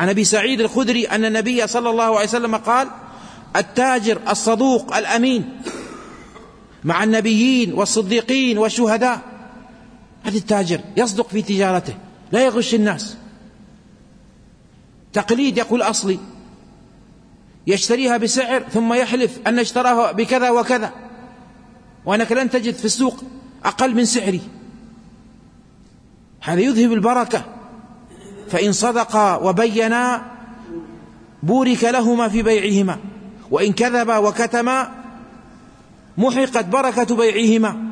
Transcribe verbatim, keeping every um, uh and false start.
عن أبي سعيد الخدري أن النبي صلى الله عليه وسلم قال: التاجر الصدوق الأمين مع النبيين والصديقين والشهداء. هذا التاجر يصدق في تجارته، لا يغش الناس. تقليد، يقول أصلي، يشتريها بسعر ثم يحلف أن اشتراها بكذا وكذا، وأنك لن تجد في السوق أقل من سعري. هذا يذهب البركة. فإن صدقا وبينا بورك لهما في بيعهما، وإن كذبا وكتما محقت بركة بيعهما.